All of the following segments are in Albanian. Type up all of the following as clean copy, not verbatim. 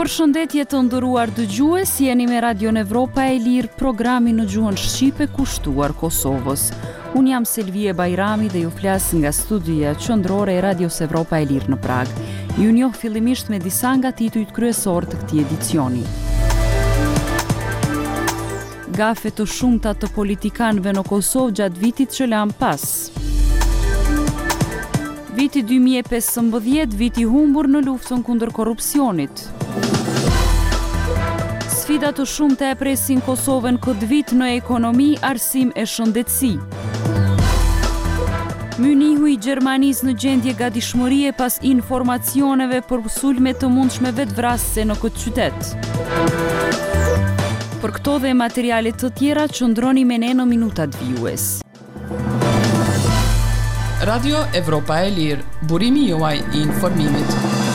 Përshëndetje të nderuar dëgjues, jeni me Radio Evropa e Lirë, programi në gjuhën shqipe kushtuar Kosovës. Unë jam Selvie Bajrami dhe ju flas nga studioja qendrore e Radios Evropa e Lirë në Prag. Ju njoh fillimisht me disa nga titujt kryesor të këtij edicioni. Gafe të shumta të politikanëve në Kosovë gjatë vitit që lan pas. Viti 2015, viti humbur në luftën kundër korrupsionit. Sfida të shumta e presin Kosovën këtë vit në ekonomi, arsim e shëndetësi. Mynihu i Gjermanisë në gjendje gatishmërie pas informacioneve për sulme të mundshme vetvrasëse në këtë qytet. Për këto dhe materialet të tjera qëndroni me ne në minutat vijues. Radio Evropa e Lirë, burimi juaj i informimit.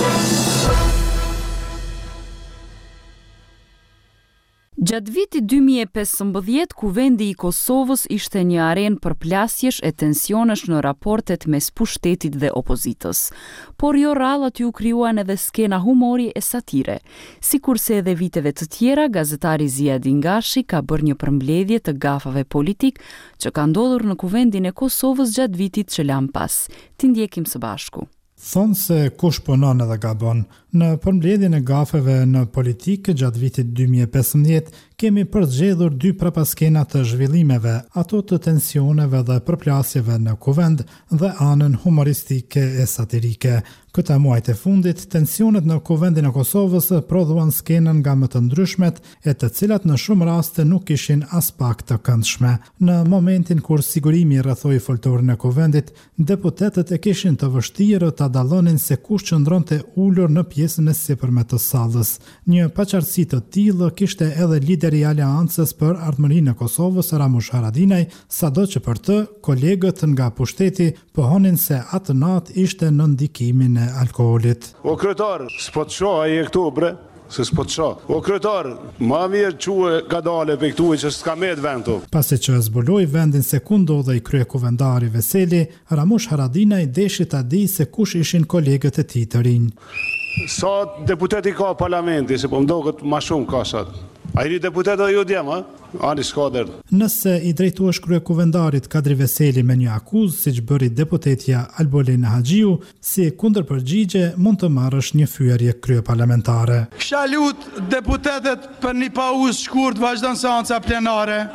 Gjatë vitit 2015, kuvendi i Kosovës ishte një arenë për plasjesh e tensionesh në raportet mes pushtetit dhe opozitës. Por jo rrallë aty u krijuan edhe skena humori e satire. Sikurse edhe viteve të tjera, gazetari Ziadin Gashi ka bërë një përmbledhje të gafave politik që ka ndodhur në kuvendin e Kosovës gjatë vitit që lan pas. Ti ndjekim së bashku. Thonë se kush punon edhe gabon. Në përmbledhjen e gafeve në politikë gjatë vitit 2015 kemi përzgjedhur dy prapaskena të zhvillimeve, ato të tensioneve dhe përplasjeve në kuvend dhe anën humoristike e satirike. Këta muajt e fundit, tensionet në kuvendin e Kosovës prodhuan skenën nga më të ndryshmet e të cilat në shumë raste nuk ishin as pak të këndshme. Në momentin kur sigurimi rrethoi foltorin e kuvendit, deputetët e kishin të vështirë ta dallonin se kush qëndronte ulur në pjesën e sipërme të sallës. Një paqartësi të tillë kishte edhe lideri i Aleancës për Ardhmërinë e Kosovës, Ramush Haradinaj, sado që për të kolegët nga pushteti pohonin se atë natë ishte në ndikimin e alkoolit. O kryetar, s'po të shoh ai këtu bre, se s'po të shoh. O kryetar, ma mirë quhe kadale pe këtu që s'ka me të vendu. Pasi që zbuloi vendin se ku ndodhej kryekuvendari Veseli, Ramush Haradinaj deshi ta di se kush ishin kolegët e tij të rinj. Sa deputeti ka parlamenti, se po mdoket ma shumë ka sot. A i deputet dhe ju djem, a? Ani s'kader. Nëse i drejtuesh kryekuvendarit Kadri Veseli me një akuzë, siç bëri deputetja Albolena Haxhiu, si kundërpërgjigje mund të marrësh një fyerje kryeparlamentare. Kisha lut deputetet për një pauzë shkurt vazhdon seanca plenare.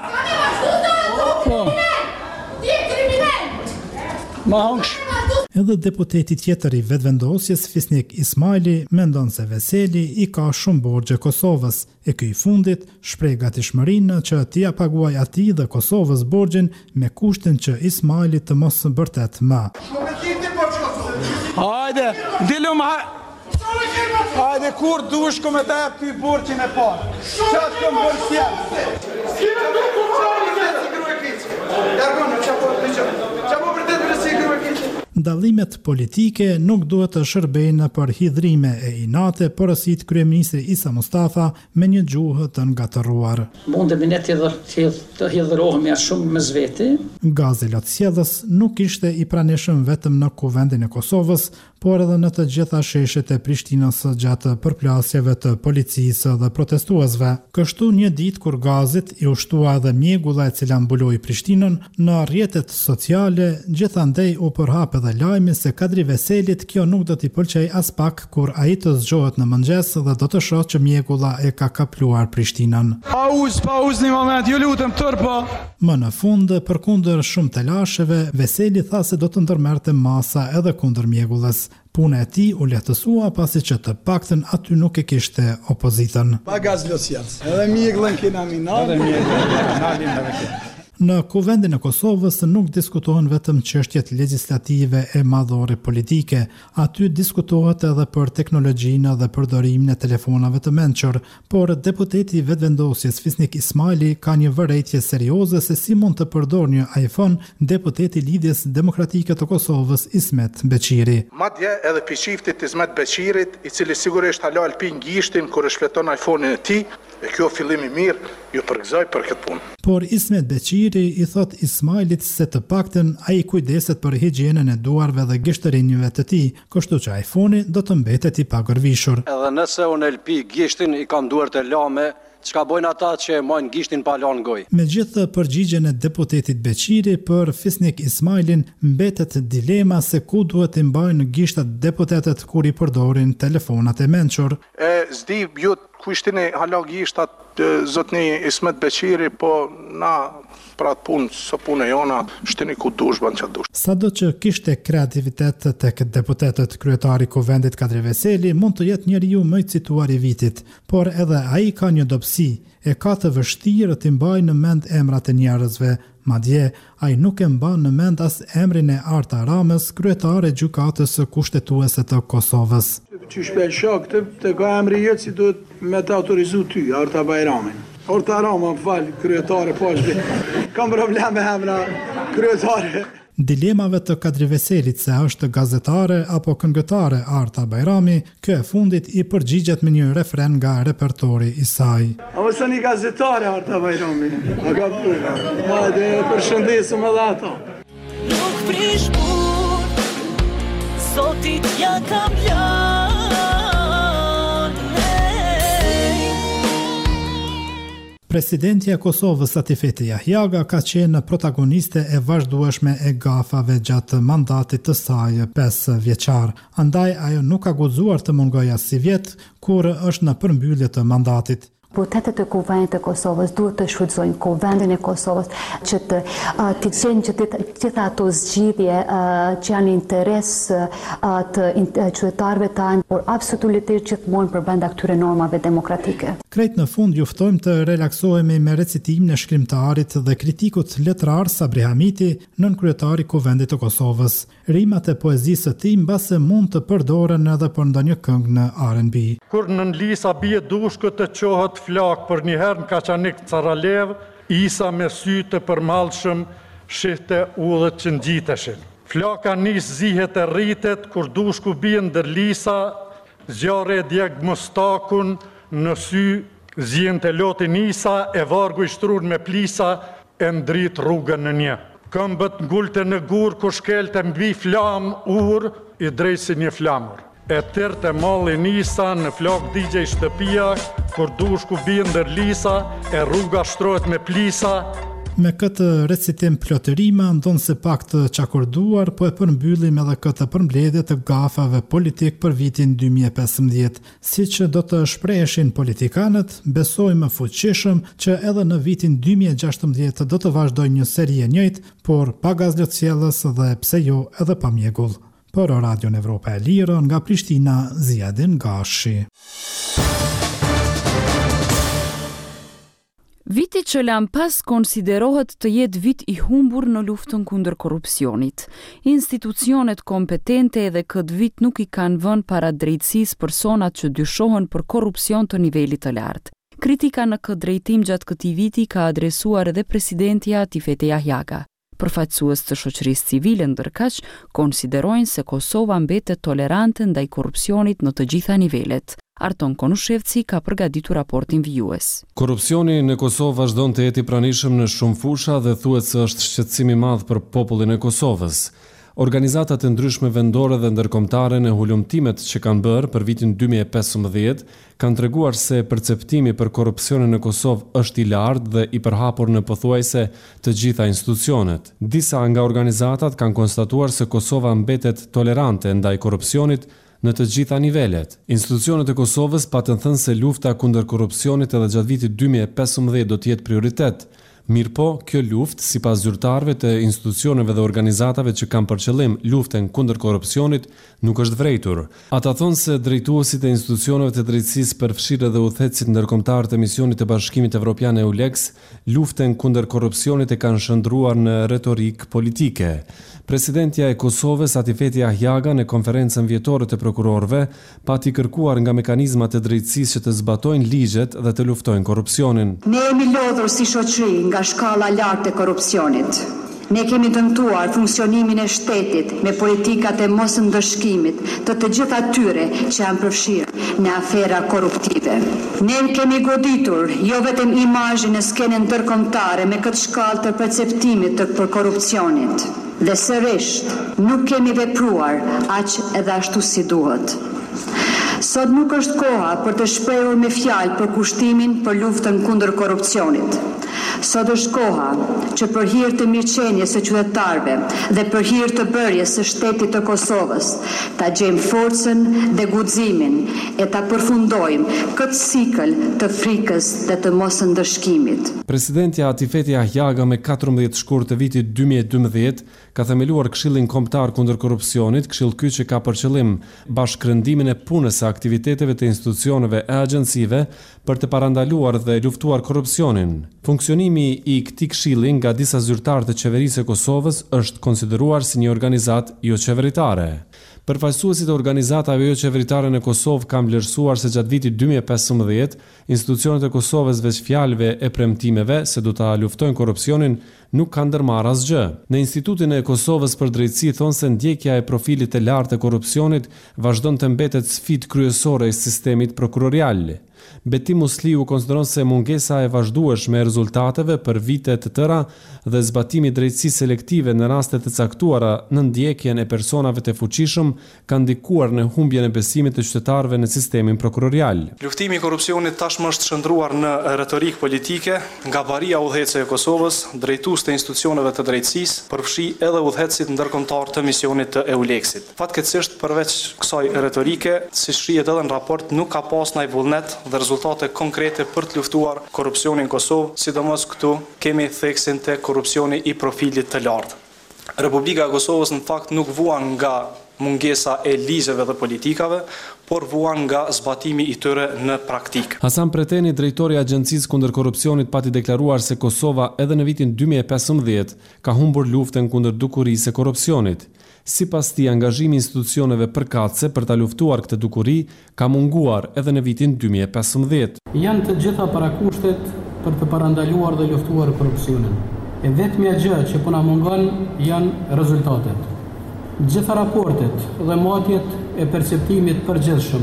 Po. Ti kriminal. Ma hongsh. Edhe deputeti tjetër i vetëvendosjes Fisnik Ismaili mendon se Veseli i ka shumë borxhe Kosovës, e ky i fundit shpreh gatishmërinë që t'ia paguaj atij dhe Kosovës borxhin me kushtin që Ismaili të mos bërtet më. Hajde, dilum hajde kur dush kom e të jep ty borxhin e parë. Çat kom borxhjem. Dallimet politike nuk duhet të shërbejnë për hidhrime e inate, porosit kryeministri Isa Mustafa me një gjuhë të ngatëruar. Mundemi ne të hidhrohemi as shumë mes veti. Gazi Lotësjellës nuk ishte i pranishëm vetëm në kuvendin e Kosovës, por edhe në të gjitha sheshet e Prishtinës gjatë përplasjeve të policisë dhe protestuesve. Kështu një ditë kur Gazit i ushtua edhe mjegulla e cila mbuloi Prishtinën, në rrjetet sociale gjithandej u përhap edhe lajmi se Kadri Veselit kjo nuk do t'i pëlqej as pak kur ai të zgjohet në mëngjes dhe do të shohë që mjegulla e ka kapluar Prishtinën. Pauz një moment, ju lutem tërpo. Më në fund, përkundër shumë telasheve, Veseli tha se do të ndërmerrte masa edhe kundër mjegullës. Puna e tij u lehtësua pasi që të paktën aty nuk e kishte opozitën. Pa gaz losjellës. Edhe mjegullën kena minal. Në kuvendin e Kosovës nuk diskutohen vetëm çështjet legjislative e madhore politike, aty diskutohet edhe për teknologjinë dhe përdorimin e telefonave të mençur, por deputeti i vetëvendosjes Fisnik Ismaili ka një vërejtje serioze se si mund të përdorë një iPhone deputeti i Lidhjes Demokratike të Kosovës Ismet Beqiri. Madje edhe piqiftit Ismet Beqirit, i cili sigurisht halal pi gishtin kur e shfleton iPhone-in e tij, e kjo fillim i mirë, ju përgëzoj për këtë punë. Por Ismet Beqiri Beqiri I thot Ismailit se të paktën ai kujdeset për higjienën e duarve dhe gishtërinjve të tij, kështu që iPhone-i do të mbetet I pagërvishur. Edhe nëse unë elpi gishtin I kam duart e lame, çka bojnë ata që mojnë gishtin pa lanë goj. Megjithë përgjigjen e deputetit Beqiri për Fisnik Ismailin, mbetet dilema se ku duhet të mbajnë gishtat deputetët kur I përdorin telefonat e mençur. Zdi jut kushtin e hala gishtat zotni Ismet Beqiri, po na pra të punë, së punë e jona, shtini ku dush, banë që dush. Sado që kishte kreativitet tek deputetët, kryetari Kuvendit Kadri Veseli mund të jetë njeriu më I cituar I vitit, por edhe ai ka një dobësi, e ka të vështirë të mbajë në mend emrat e njerëzve, madje ai nuk e mban në mend as emrin e Arta Ramës, kryetare gjykatës kushtetuese të Kosovës. Qysh për shok, të ka emri jetë si duhet me të autorizu ty, Arta Bajramin. Arta Rama, më falë, kryetare, pashbi. Kam problem me emra kryetare. Dilemave të Kadri Veselit se është gazetare apo këngëtare Arta Bajrami, kjo e fundit I përgjigjet me një refren nga repertori I saj. A mësë një gazetare Arta Bajrami, a ka përga, ma dhe përshëndesëm edhe ato. Nuk prish bur, sotit ja kam lën. Presidentja e Kosovës Atifete Jahjaga ka qenë protagoniste e vazhdueshme e gafave gjatë mandatit të saj 5 vjeçar. Andaj ajo nuk ka guxuar të mungojë as si vjet kur është në përmbyllje të mandatit. Deputetët e Kuvendit të Kosovës duhet të shfrytëzojnë Kuvendin e Kosovës që të gjejnë gjitha ato zgjidhje që janë interes të qytetarëve tanë, por absolutisht gjithmonë përbrenda këtyre normave demokratike. Krejt në fund juftojmë të relaksohemi me recitimin e shkrimtarit dhe kritikut letrar Sabri Hamiti, nënkryetari Kuvendit të Kosovës. Rimat e poezisë së tij mbase mund të përdoren edhe për ndonjë këngë në R&B. Kur nën Lisa bie dushkët të qohët flak për njëherë në Kaçanik Caralev, Isa me sy të përmallshëm shihte udhët që ngjiteshin. Flaka nis zihet e rritet kur dushku bie ndër Lisa, zjarre e djeg mostakun në sy, zjente lotin Isa e vargu I shtrur me plisa e ndrit rrugën në një. Këmbët ngulte në gur ku shkelte mbi flam ur I drejt si një flamur. E tërte malli Nisa në flak digje I shtëpia, kur dushku bie ndër Lisa, e rruga shtrohet me plisa. Me këtë recitim plotërima, ndonë se pak të qakurduar, po e përmbyllim edhe këtë përmbledhje të gafave politik për vitin 2015. Si që do të shpreheshin politikanët, besojmë fuqishëm që edhe në vitin 2016 do të vazhdojnë një seri e njëjtë, por pa gazlotësjellës dhe pse jo edhe pa mjegull. Për Radion Evropa e Lirë, nga Prishtina, Ziadin Gashi. Viti që lan pas konsiderohet të jetë vit I humbur në luftën kundër korrupsionit. Institucionet kompetente edhe këtë vit nuk I kanë vënë para drejtësisë personat që dyshohen për korrupsion të nivelit të lartë. Kritika në këtë drejtim gjatë këtij viti ka adresuar edhe presidentja Atifete Jahjaga. Përfaqësues të shoqërisë civile ndërkaq konsiderojnë se Kosova mbetet tolerante ndaj korrupsionit në të gjitha nivelet. Arton Konushevci ka përgatitur raportin vijues. Korrupsioni në Kosovë vazhdon të jetë I pranishëm në shumë fusha dhe thuhet se është shqetësim I madh për popullin e Kosovës. Organizatat e ndryshme vendore dhe ndërkombëtare në hulumtimet që kanë bërë për vitin 2015 kanë treguar se perceptimi për korrupsionin në Kosovë është I lartë dhe I përhapur në pothuajse të gjitha institucionet. Disa nga organizatat kanë konstatuar se Kosova mbetet tolerante ndaj korrupsionit në të gjitha nivelet. Institucionet e Kosovës patën thënë se lufta kundër korrupsionit edhe gjatë vitit 2015 do të jetë prioritet. Mirpo, kjo luftë, sipas zyrtarëve të institucioneve dhe organizatave që kanë për qëllim luftën kundër korrupsionit, nuk është vërejtur. Ata thonë se drejtuesit e institucioneve të drejtësisë përfshirë dhe udhëheqësit ndërkombëtar të misionit të Bashkimit Evropian EULEX, luftën kundër korrupsionit e kanë shndruar në retorikë politike. Presidentja e Kosovës Atifete Jahjaga në konferencën vjetore të prokurorëve pati kërkuar nga mekanizmat e drejtësisë që të zbatojnë ligjet dhe të luftojnë korrupsionin. Ne jemi lodhur si shoqëri nga shkalla lartë e korrupsionit. Ne kemi dëmtuar funksionimin e shtetit me politikat e mos ndëshkimit të gjitha atyre që janë përfshirë në afera korruptive. Ne kemi goditur jo vetëm imazhin e skenën ndërkombëtare me këtë shkallë të perceptimit për korrupsionit. Dhe sërish, nuk kemi vepruar aq edhe ashtu si duhet. Sot nuk është koha për të shprehur me fjalë për kushtimin për luftën kundër korrupsionit. Sot është koha që për hir të mirëqenies së qytetarëve dhe për hir të bërjes së shtetit të Kosovës, ta gjejmë forcën dhe guximin e ta përfundojmë këtë cikël të frikës dhe të mos ndëshkimit. Presidentja Atifeti Ahjaga me 14 shkurt të vitit 2012 ka themeluar Këshillin Kombëtar kundër korrupsionit, këshill ky që ka për qëllim bashkërëndimin e punës së aktiviteteve të institucioneve e agjencive për të parandaluar dhe luftuar korrupsionin. Funksionimi i këtij këshilli nga disa zyrtarë të qeverisë së Kosovës është konsideruar si një organizatë jo qeveritare. Përfaqësuesit e organizatave jo qeveritare në Kosovë kanë vlerësuar se gjatë vitit 2015 institucionet e Kosovës veç fjalëve e premtimeve se do ta luftojnë korrupsionin nuk kanë ndërmarrë asgjë. Në Institutin e Kosovës për Drejtësi thonë se ndjekja e profilit të lartë të korrupsionit vazhdon të mbetet sfidë kryesore e sistemit prokurorial. Betim Musliu konsideron se mungesa e vazhdueshme e rezultateve për vite të tëra dhe zbatimi i drejtësisë selektive në raste të caktuara në ndjekjen e personave të fuqishëm kanë ndikuar në humbjen e besimit të qytetarëve në sistemin prokurorial. Luftimi i korrupsionit tashmë është shndruar në retorikë politike, nga baria udhëheqëse e Kosovës, drejtues të institucioneve të drejtësisë, përfshi edhe udhëheqësit ndërkombëtar të misionit të EULEX-it. Fatkeqësisht përveç kësaj retorike, si shihet edhe në raport, nuk ka pas ndaj vullnet dhe rezultate konkrete për të luftuar korrupsionin në Kosovë, sidomos këtu kemi theksin te korrupsioni i profilit të lartë. Republika e Kosovës në fakt nuk vuan nga mungesa e ligjeve dhe politikave, por vuan nga zbatimi i tyre në praktikë. Hasan Preteni, drejtori i Agjencisë kundër korrupsionit, pati deklaruar se Kosova edhe në vitin 2015 ka humbur luftën kundër dukurisë së korrupsionit. Sipas tij, angazhimi i institucioneve përkatëse për ta luftuar këtë dukuri ka munguar edhe në vitin 2015. Janë të gjitha parakushtet për të parandaluar dhe luftuar korrupsionin. E vetmja gjë që po na mungon janë rezultatet. Gjitha raportet dhe matjet e perceptimit përgjithshëm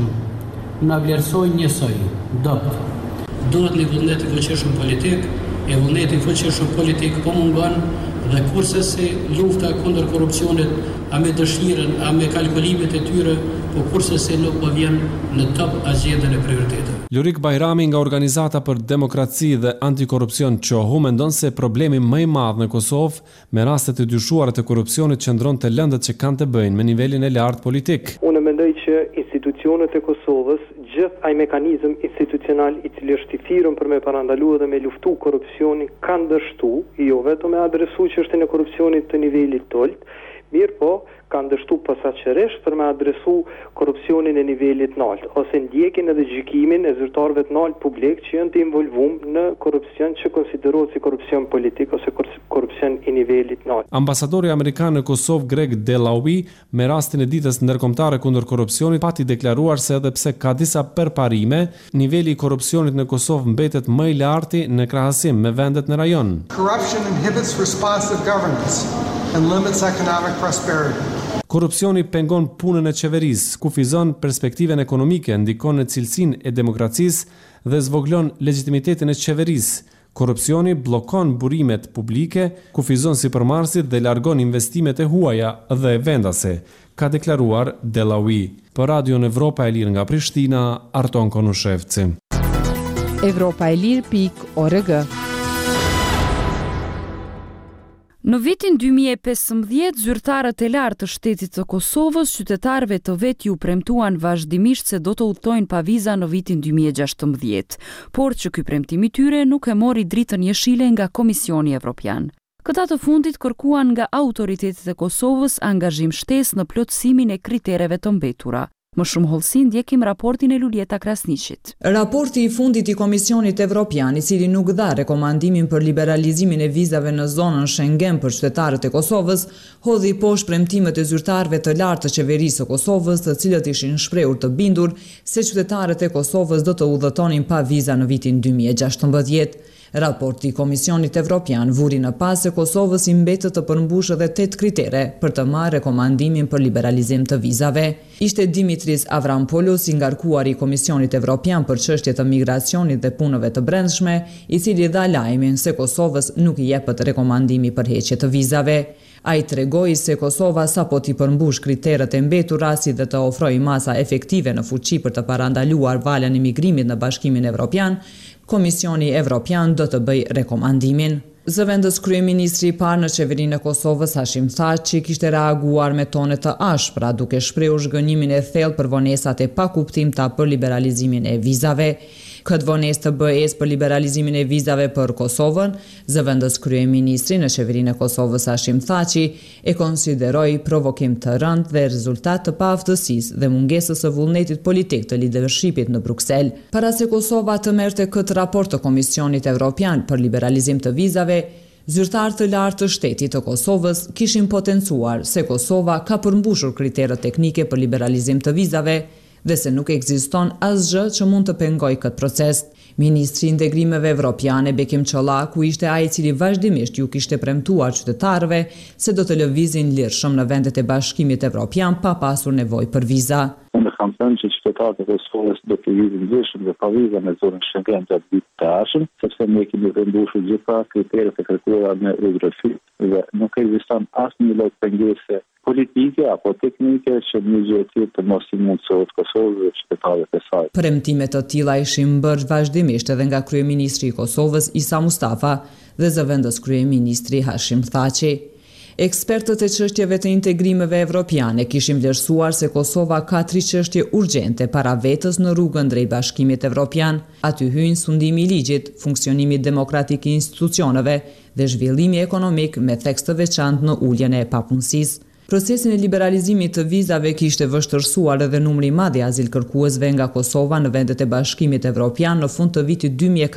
na vlerësojnë njësoj, dopt. Duhet një vullnet i fuqishëm politik, e vullneti i fuqishëm politik po mungon dhe kurse si lufta kundër korrupsionit, a me dëshirën, a me kalkulimet e tyre, po kurse si nuk po vjen në top agjendën e prioriteteve. Lurik Bajrami nga Organizata për Demokraci dhe Antikorrupsion QOHU mendon se problemi më i madh në Kosovë me rastet e dyshuara të korrupsionit qëndron te lëndët që kanë të bëjnë me nivelin e lartë politik. Unë mendoj që institucionet e Kosovës, gjithë ai mekanizëm institucional i cili është i thirrur për me parandaluar dhe me luftu korrupsionin, kanë dështu, jo vetëm me adresu çështjen e korrupsionit të nivelit të lartë, mirë po kanë dështu posaçërisht për me adresu korrupsionin e nivelit të lartë, ose ndjekin edhe gjykimin e zyrtarëve të lartë publik që janë të involvuar në korrupsion që konsiderohet si korrupsion politik ose korrupsion i nivelit të lartë. Ambasadori amerikan në Kosovë Greg Delawi me rastin e ditës ndërkombëtare kundër korrupsionit pati deklaruar se edhe pse ka disa përparime, niveli i korrupsionit në Kosovë mbetet më i lartë në krahasim me vendet në rajon. Corruption inhibits responsive governance and limits economic prosperity. Korrupsioni pengon punën e qeverisë, kufizon perspektiven ekonomike, ndikon në cilësinë e demokracisë dhe zvoglon legitimitetin e qeverisë. Korrupsioni bllokon burimet publike, kufizon sipërmarrësit dhe largon investimet e huaja dhe vendase, ka deklaruar Delawi. Për Radio Evropa e Lirë nga Prishtina, Arton Konushevci. Evropaelir.org. Në vitin 2015, zyrtarët e lartë të shtetit të Kosovës, qytetarëve të vet ju premtuan vazhdimisht se do të udhtojnë pa viza në vitin 2016, por që ky premtim i tyre nuk e mori dritën jeshile nga Komisioni Evropian. Këta të fundit kërkuan nga autoritetet e Kosovës angazhim shtesë në plotësimin e kritereve të mbetura. Më shumë hollësi ndjekim raportin e Luljeta Krasniqit. Raporti i fundit i Komisionit Evropian, i cili nuk dha rekomandimin për liberalizimin e vizave në zonën Schengen për qytetarët e Kosovës, hodhi poshtë premtimet e zyrtarëve të lartë të qeverisë së Kosovës, të cilët ishin shprehur të bindur se qytetarët e Kosovës do të udhëtonin pa viza në vitin 2016. Raporti i Komisionit Evropian vuri në pas se Kosovës i mbetët të përmbushë edhe 8 kritere për të marrë rekomandimin për liberalizim të vizave. Ishte Dimitris Avramopoulos, i ngarkuari i Komisionit Evropian për çështje të migracionit dhe punëve të brendshme, i cili dha lajmin se Kosovës nuk i jepet rekomandimi për heqje të vizave. Ai tregoi se Kosova sapo t'i përmbush kriteret e mbetura si dhe të ofrojë masa efektive në fuqi për të parandaluar valën e migrimit në Bashkimin Evropian, Komisioni Evropian do të bëj rekomandimin. Zëvendës kryeministri i parë në qeverinë e Kosovës, Hashim Thaçi, kishte reaguar me tone të ashpra duke shprehur zhgënjimin e thellë për vonesat e pakuptimta për liberalizimin e vizave. Këtë vonesë të BE-s për liberalizimin e vizave për Kosovën, zëvendës kryeministri në qeverinë e Kosovës Hashim Thaçi e konsideroi provokim të rëndë dhe rezultat të paaftësisë dhe mungesës së vullnetit politik të leadershipit në Bruksel. Para se Kosova të merrte këtë raport të Komisionit Evropian për liberalizim të vizave, zyrtarë të lartë të shtetit të Kosovës kishin potencuar se Kosova ka përmbushur kriteret teknike për liberalizim të vizave dhe se nuk ekziston asgjë që mund të pengojë këtë proces. Ministri i Integrimeve Evropiane Bekim Çollaku ishte ai i cili vazhdimisht ju kishte premtuar qytetarëve se do të lëvizin lirshëm në vendet e Bashkimit Evropian pa pasur nevojë për viza. Unë kam thënë që qytetarët e Kosovës do të lëvizin lirshëm dhe pa viza në zonën Schengen gjatë vitit të ardhshëm, sepse ne kemi vendoshur gjitha kriteret e kërkuara në Eurofi dhe nuk ekziston asnjë lloj pengese politike apo teknike që një gjë e tillë të mos i mundsohet Kosovës dhe qytetarëve të saj. Premtime të tilla ishin bërë vazhdimisht edhe nga kryeministri i Kosovës Isa Mustafa dhe zëvendës kryeministri Hashim Thaçi. Ekspertët e çështjeve të integrimeve evropiane kishin vlerësuar se Kosova ka 3 çështje urgjente para vetës në rrugën drejt Bashkimit Evropian. Aty hyjnë sundimi i ligjit, funksionimi demokratik i institucioneve dhe zhvillimi ekonomik me theks të veçantë në uljen e papunësisë. Procesin e liberalizimit të vizave kishte vështërsuar edhe numri i madh i azilkërkuesve nga Kosova në vendet e Bashkimit Evropian në fund të vitit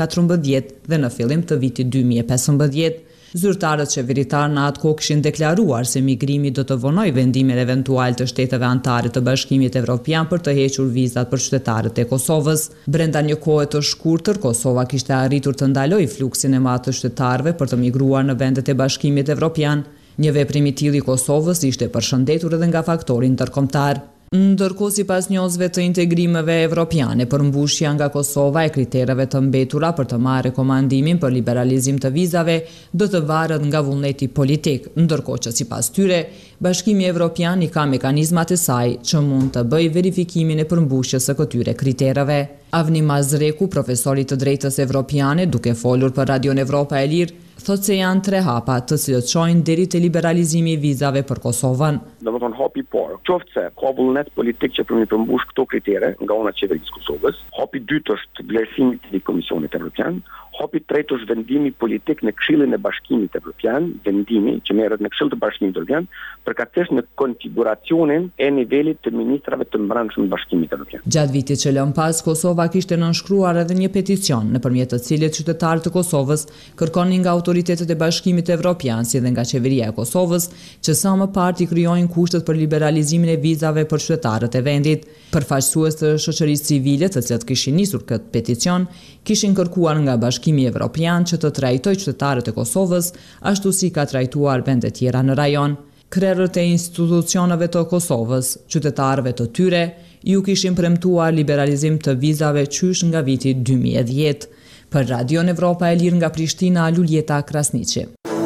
2014 dhe në fillim të vitit 2015. Zyrtarët qeveritar në atë kohë kishin deklaruar se migrimi do të vonojë vendimin eventual të shteteve anëtare të Bashkimit Evropian për të hequr vizat për qytetarët e Kosovës. Brenda një kohe të shkurtër, Kosova kishte arritur të ndalojë fluksin e madh të qytetarëve për të migruar në vendet e Bashkimit Evropian. Një veprim i tillë i Kosovës ishte përshëndetur edhe nga faktori ndërkombëtar. Ndërkohë, sipas njozve të integrimeve evropiane, përmbushja nga Kosova e kritereve të mbetura për të marrë rekomandimin për liberalizim të vizave do të varet nga vullneti politik, ndërkohë që sipas tyre, Bashkimi Evropian i ka mekanizmat e saj që mund të bëjë verifikimin e përmbushjes së këtyre kritereve. Avni Mazreku, profesori të drejtës evropiane, duke folur për Radion Evropa e Lirë, thotë se janë 3 hapa të cilët çojnë deri te liberalizimi i vizave për Kosovën. Domethënë hapi i parë, qoftë se ka vullnet politik që për të përmbushur këto kritere nga ana e qeverisë Kosovës, hapi i dytë është vlerësimi i Komisionit Evropian, hapi i tretë është vendimi politik në Këshillin e Bashkimit Evropian, vendimi që merret në Këshill të Bashkimit Evropian, përkatësisht në konfiguracionin e nivelit të ministrave të brendshëm të Bashkimit Evropian. Gjatë vitit që lën pas, Kosova kishte nënshkruar edhe një peticion nëpërmjet të cilit qytetarët e Kosovës kërkonin nga autoritetet e Bashkimit Evropian si dhe nga qeveria e Kosovës që sa më parë të krijojnë kushtet për liberalizimin e vizave për qytetarët e vendit. Përfaqësues të shoqërisë civile, të cilët kishin nisur këtë peticion, kishin kërkuar nga Bashkimi Evropian që të trajtojë qytetarët e Kosovës ashtu si ka trajtuar vende tjera në rajon. Krerët e institucioneve të Kosovës, qytetarëve të tyre, ju kishin premtuar liberalizim të vizave qysh nga viti 2010. Për Radion Evropa e Lirë nga Prishtina, Luljeta Krasniqi.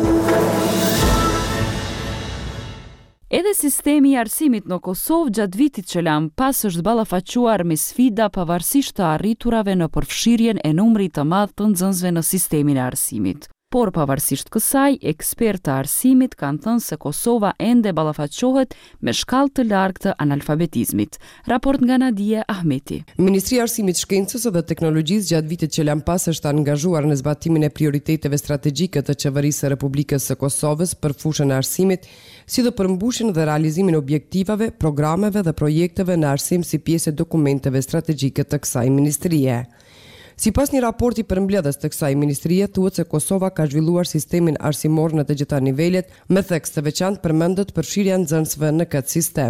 Edhe sistemi i arsimit në Kosovë gjatë vitit që lan pas është ballafaquar me sfida pavarësisht të arriturave në përfshirjen e numrit të madh të nxënësve në sistemin e arsimit. Por pavarësisht kësaj, ekspertë të arsimit kanë thënë se Kosova ende ballafaqohet me shkallë të largë të analfabetizmit. Raport nga Nadia Ahmeti. Ministria e Arsimit, Shkencës dhe Teknologjisë gjatë vitit që lan pas është angazhuar në zbatimin e prioriteteve strategjike të qeverisë së Republikës së Kosovës për fushën e arsimit, si dhe përmbushjen dhe realizimin e objektivave, programeve dhe projekteve në arsim si pjesë e dokumenteve strategjike të kësaj ministrie. Sipas një raporti përmbledhës të kësaj ministrie, thuhet se Kosova ka zhvilluar sistemin arsimor në të gjitha nivelet, me theks të veçantë përmendet përfshirja e nxënësve në këtë sistem.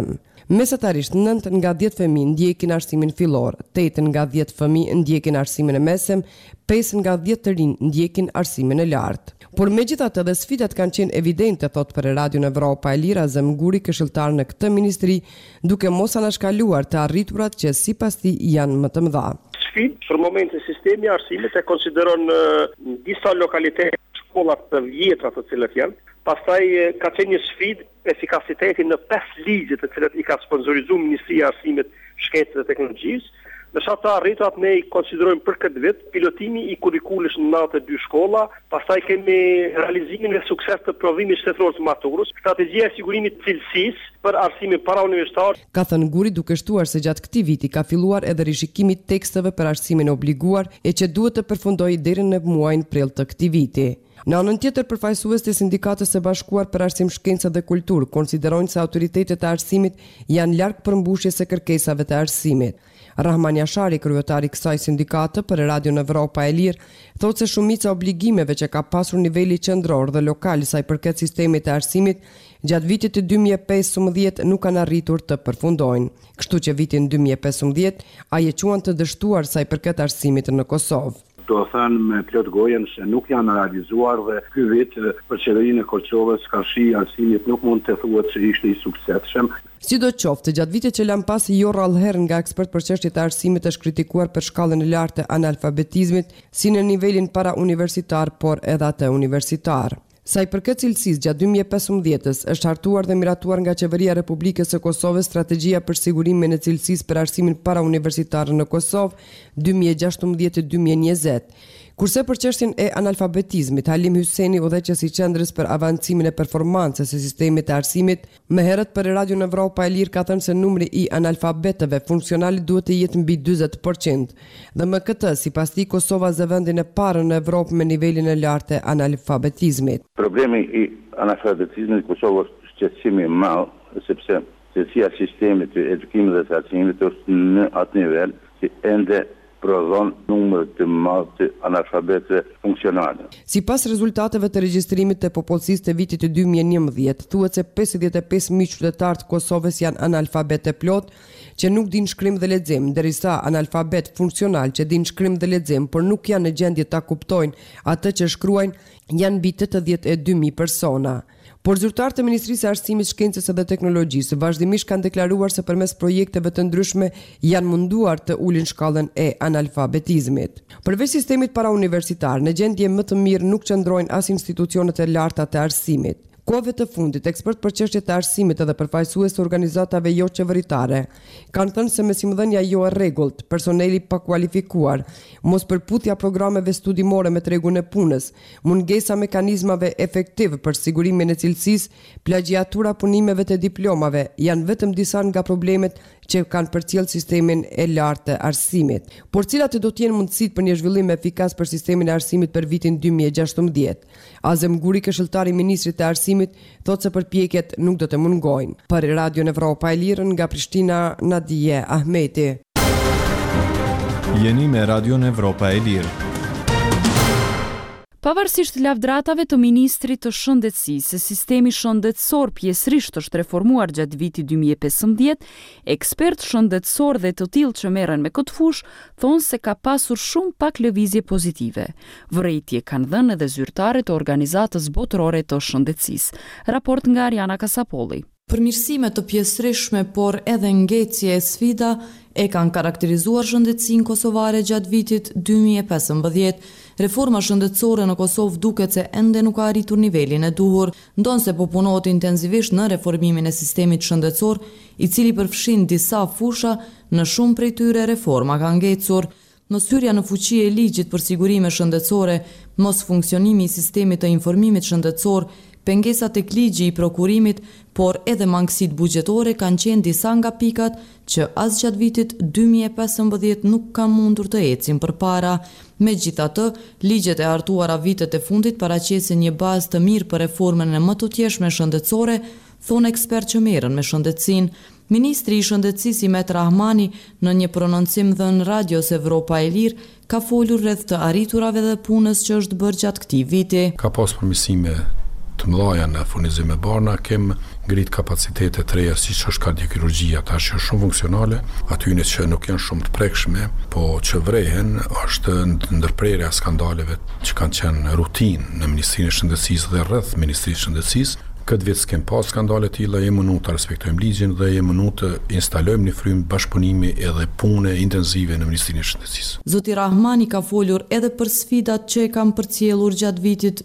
Mesatarisht 9 nga 10 fëmijë ndjekin arsimin fillor, 8 nga 10 fëmijë ndjekin arsimin e mesëm, 5 nga 10 të rinj ndjekin arsimin e lartë. Por megjithatë dhe sfidat kanë qenë evidente, thot për Radion Evropa e Lirë Azem Guri, këshilltar në këtë ministri, duke mos anashkaluar të arriturat që sipas tij janë më të mëdha. Sfidë për momentin sistemi i arsimit e konsideron disa lokalitete shkollat të vjetra të cilët janë. Pastaj ka qenë një sfidë efikasiteti në 5 ligje të cilët i ka sponsorizuar Ministria e Arsimit, Shkencës dhe Teknologjisë. Në shatë arritat ne i konsiderojmë për këtë vit pilotimi i kurrikulës në 92 shkolla, pastaj kemi realizimin dhe sukses të provimit shtetëror të maturës, strategjia e sigurimit të cilësisë për arsimin parauniversitar. Ka thënë Guri, duke shtuar se gjatë këtij viti ka filluar edhe rishikimi i teksteve për arsimin obliguar e që duhet të përfundojë deri në muajin prill të këtij viti. Në anën tjetër, përfaqësues të Sindikatës së Bashkuar për Arsim, Shkencë dhe Kulturë konsiderojnë se autoritetet e arsimit janë larg përmbushjes së kërkesave të arsimit. Rahman Jashari, kryetari i kësaj sindikate për Radion Evropa e Lirë, thotë se shumica obligimeve që ka pasur niveli qendror dhe lokal sa i përket sistemit të arsimit gjatë vitit të 2015 nuk kanë arritur të përfundojnë. Kështu që vitin 2015 ai e quan të dështuar sa i përket arsimit në Kosovë. Do thënë me plot gojen se nuk janë realizuar dhe ky vit për qeverinë e Kosovës Kafshi i arsimit nuk mund të thuhet se ishte i suksesshëm. Sidoqoftë, gjatë vitit që lan pas jo rrallëherë nga ekspert për çështjet e arsimit është kritikuar për shkallën e lartë të analfabetizmit, si në nivelin parauniversitar, por edhe atë universitar. Sa i përket cilësisë, gjatë 2015-s është hartuar dhe miratuar nga Qeveria e Republikës së Kosovës strategjia për sigurimin e cilësisë për arsimin parauniversitar në Kosovë 2016-2020. Kurse për çështjen e analfabetizmit, Halim Hyseni, udhëheqës i Qendrës për avancimin e performancës së sistemit të arsimit, më herët për Radion Evropa e Lirë ka thënë se numri i analfabetëve funksionale duhet të jetë mbi 40%. Dhe me këtë, sipas tij, Kosova zë vendin e parë në Evropë me nivelin e lartë të analfabetizmit. Problemi i analfabetizmit në Kosovë është shqetësimi i madh, sepse cilësia e sistemit të edukimit dhe të arsimit është në atë nivel që ende prodhon numër të madh të analfabetëve funksionale. Sipas rezultateve të regjistrimit të popullsisë të vitit të 2011, thuhet se 55 mijë qytetarë të Kosovës janë analfabetë plot, që nuk dinë shkrim dhe lexim, ndërsa analfabet funksional që dinë shkrim dhe lexim, por nuk janë në gjendje ta kuptojnë atë që shkruajnë, janë mbi 82.000 persona. Por zyrtarët e Ministrisë së Arsimit, Shkencës dhe Teknologjisë vazhdimisht kanë deklaruar se përmes projekteve të ndryshme janë munduar të ulin shkallën e analfabetizmit. Përveç sistemit parauniversitar, në gjendje më të mirë nuk qëndrojnë as institucionet e larta të arsimit. Kohëve të fundit, ekspert për çështjet e arsimit edhe përfaqësues të organizatave jo qeveritare kanë thënë se mësimdhënia jo e rregullt, personeli pa kualifikuar, mos përputhja programeve studimore me tregun e punës, mungesa mekanizmave efektiv për sigurimin e cilësisë, plagjiatura punimeve të diplomave janë vetëm disa nga problemet që kanë përcjell sistemin e lartë të arsimit. Por cilat do të jenë mundësitë për një zhvillim efikas për sistemin e arsimit për vitin 2016? Azem Guri, këshilltari i ministrit të arsimit, thotë se përpjekjet nuk do të mungojnë. Për Radion Evropa e Lirë nga Prishtina, Nadije Ahmeti. Jeni me Radion Evropa e Lirë. Pavarësisht lavdratave të Ministrit të Shëndetësisë, sistemi shëndetësor pjesërisht është reformuar gjatë vitit 2015, ekspert shëndetësor dhe të tillë që merren me këtë fushë thonë se ka pasur shumë pak lëvizje pozitive. Vërejtje kanë dhënë edhe zyrtarët e Organizatës Botërore të Shëndetësisë. Raport nga Ariana Kasapolli. Përmirësime të pjesërishme, por edhe ngecje e sfida e kanë karakterizuar shëndetësinë kosovare gjatë vitit 2015. Reforma shëndetësore në Kosovë duket se ende nuk ka arritur nivelin e duhur, ndonse po punohet intensivisht në reformimin e sistemit shëndetësor, i cili përfshin disa fusha, në shumë prej tyre reforma ka ngecur. Mos hyrja në fuqi e ligjit për sigurime shëndetësore, mos funksionimi i sistemit të informimit shëndetësor, pengesat tek ligji i prokurimit, por edhe mangësitë buxhetore kanë qenë disa nga pikat që as gjatë vitit 2015 nuk kanë mundur të ecin përpara. Megjithatë, ligjet e hartuara vitet e fundit paraqesin një bazë të mirë për reformën e më të tjeshme shëndetësore, thonë ekspert që merren me shëndetësinë. Ministri i Shëndetësisë Imet Rahmani, në një prononcim dhënë Radios Evropa e Lirë, ka folur rreth të arriturave dhe punës që është bërë gjatë këtij viti. Ka pas përmirësime të mëdha në furnizim me barna, kem ngrit kapacitete të reja siç është kardiokirurgjia, tash është shumë funksionale, aty që nuk janë shumë të prekshme, po që vrehen është ndërprerja skandaleve që kanë qenë rutinë në Ministrinë e Shëndetësisë dhe rreth Ministrisë së Shëndetësisë. Këtë vit s'kem pas skandale të tilla, jemi mënu të respektojmë ligjin dhe jemi mënu të instalojmë një frymë bashkëpunimi edhe pune intensive në Ministrinë e Shëndetësisë. Zoti Rahmani ka folur edhe për sfidat që e kanë përcjellur gjatë vitit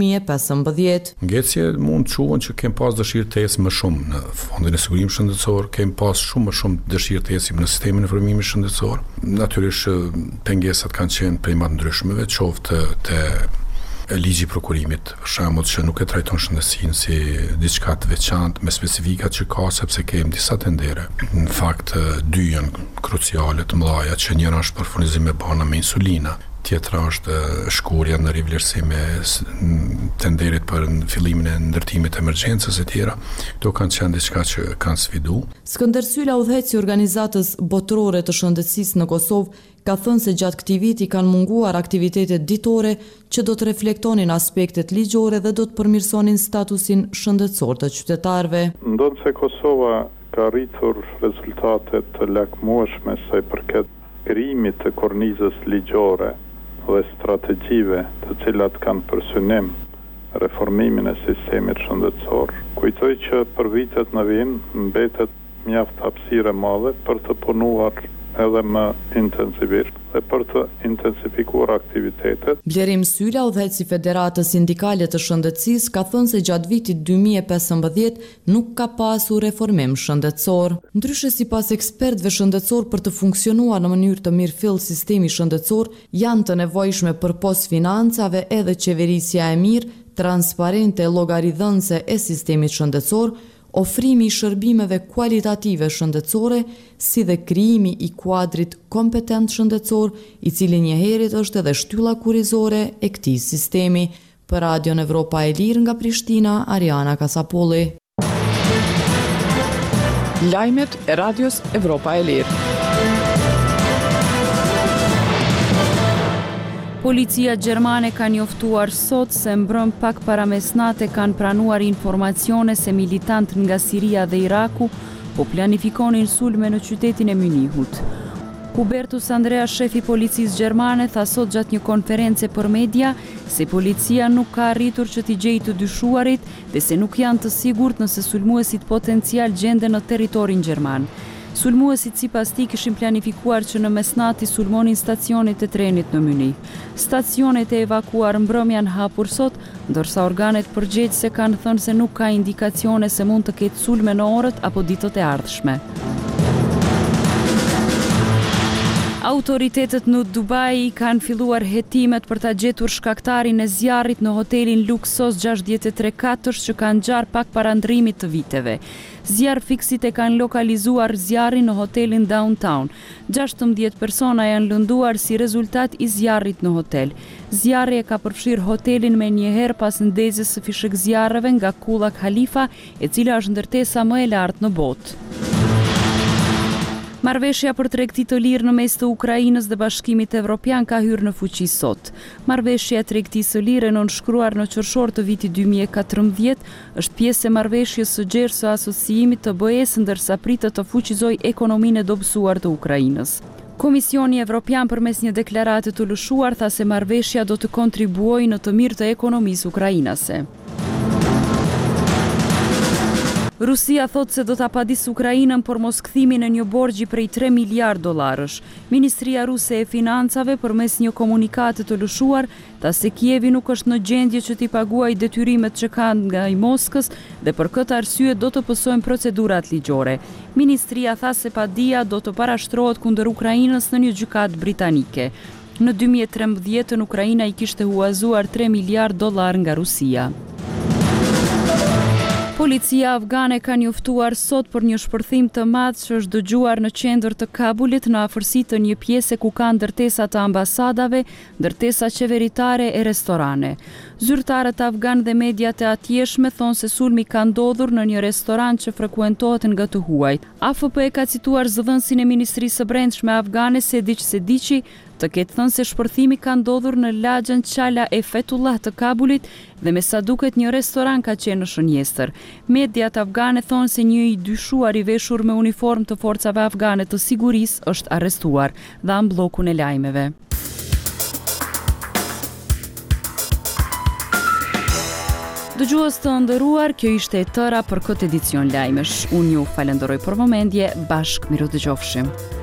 2015. Ngecje mund të quhen që kem pas dëshirë të ecim më shumë në Fondin e Sigurimit Shëndetësor, kem pas shumë më shumë dëshirë të ecim në sistemin e informimit shëndetësor. Natyrisht pengesat kanë qenë prej më të ndryshmeve, qoftë të ligji i prokurimit, për shembull që nuk e trajton shëndetësinë si diçka të veçantë me specifikat që ka, sepse kemi disa tendere. Në fakt, dy janë kruciale të mëdha, që njëra është për furnizim me barna me insulina, tjetra është shkurja në rivlerësim e tenderit për fillimin e ndërtimit të emergjencës e tjera. Këto kanë qenë diçka që kanë sfidu. Skënder Sylla, udhëheqësi i organizatës botërore të shëndetësisë në Kosovë, ka thënë se gjatë këtij viti kanë munguar aktivitetet ditore që do të reflektonin aspektet ligjore dhe do të përmirësonin statusin shëndetësor të qytetarëve. Ndonse Kosova ka rritur rezultate të lakmueshme sa i përket krijimit të kornizës ligjore dhe strategjive të cilat kanë për synim reformimin e sistemit shëndetësor. Kujtoj që për vitet në vijim mbetet mjaft hapësirë e madhe për të punuar edhe më intensivisht dhe për të intensifikuar aktivitetet. Blerim Sylla, udhëheqësi i Federatës Sindikale të Shëndetësisë, ka thënë se gjatë vitit 2015 nuk ka pasur reformim shëndetësor. Ndryshe sipas ekspertëve shëndetësor, për të funksionuar në mënyrë të mirëfill sistemi shëndetësor, janë të nevojshme përpos financave edhe qeverisja e mirë, transparente e llogaridhënëse e sistemit shëndetësor, ofrimi i shërbimeve kualitative shëndetësore, si dhe krijimi i kuadrit kompetent shëndetësor, i cili njëherët është edhe shtylla kurrizore e këtij sistemi. Për Radion Evropa e Lirë nga Prishtina, Ariana Kasapolli. Lajmet e Radios Evropa e Lirë. Policia gjermane ka njoftuar sot se mbrëm pak para mesnate kanë pranuar informacione se militant nga Siria dhe Iraku po planifikonin sulme në qytetin e Mynihut. Hubertus Andrea, shefi policisë gjermane, tha sot gjatë një konference për media se policia nuk ka arritur që t'i gjejë të dyshuarit dhe se nuk janë të sigurt nëse sulmuesit potencial gjenden në territorin gjerman. Sulmuesit sipas tij kishin planifikuar që në mesnatë sulmonin stacionet e trenit në Mynih. Stacionet e evakuar mbrëm janë hapur sot, ndërsa organet përgjegjëse kanë thënë se nuk ka indikacione se mund të ketë sulme në orët apo ditët e ardhshme. Autoritetet në Dubai kanë filluar hetimet për ta gjetur shkaktarin e zjarrit në hotelin luksos 63 që kanë ngjarë pak para ndrimit të viteve. Zjarr fiksit e kanë lokalizuar zjarrin në hotelin Downtown. 16 persona janë lënduar si rezultat i zjarrit në hotel. Zjarri e ka përfshirë hotelin me njëherë pas ndezjes së fishek zjarreve nga kulla Khalifa, e cila është ndërtesa më e lartë në botë. Marrëveshja për tregti të lirë në mes të Ukrainës dhe Bashkimit Evropian ka hyrë në fuqi sot. Marrëveshja e tregtisë së lirë, nënshkruar në qershor të vitit 2014, është pjesë e marrëveshjes së gjerë së asociimit të BE-s, ndërsa pritet të fuqizojë ekonominë e dobësuar të Ukrainës. Komisioni Evropian përmes një deklarate të lëshuar tha se marrëveshja do të kontribuojë në të mirë të ekonomisë ukrainase. Rusia thot se do ta padisë Ukrainën për mos kthimin e një borxhi prej 3 miliard dollarësh. Ministria ruse e financave përmes një komunikate të lëshuar tha se Kievi nuk është në gjendje që t'i paguajë detyrimet që ka nga i Moskës dhe për këtë arsye do të pësojnë procedurat ligjore. Ministria tha se padia do të parashtrohet kundër Ukrainës në një gjykatë britanike. Në 2013 Ukraina i kishte huazuar 3 miliard dollar nga Rusia. Policia afgane ka njoftuar sot për një shpërthim të madh që është dëgjuar në qendër të Kabulit në afërsi të një pjese ku ka ndërtesa të ambasadave, ndërtesa qeveritare e restorane. Zyrtarët afgan dhe mediat e atjeshme thonë se sulmi ka ndodhur në një restorant që frekuentohet nga të huajt. AFP ka cituar zëdhënësin e Ministrisë së Brendshme afgane Sediq Sediqi të ketë thënë se shpërthimi ka ndodhur në lagjën Qala e Fetullah të Kabulit dhe me sa duket një restoran ka qenë në shënjestër. Mediat afgane thonë se një i dyshuar i veshur me uniform të forcave afgane të sigurisë është arrestuar dhe në bllokun e lajmeve. Dëgjues të nderuar, kjo ishte e tëra për këtë edicion lajmesh. Unë ju falenderoj për vëmendje, bashkë miru dëgjofshim.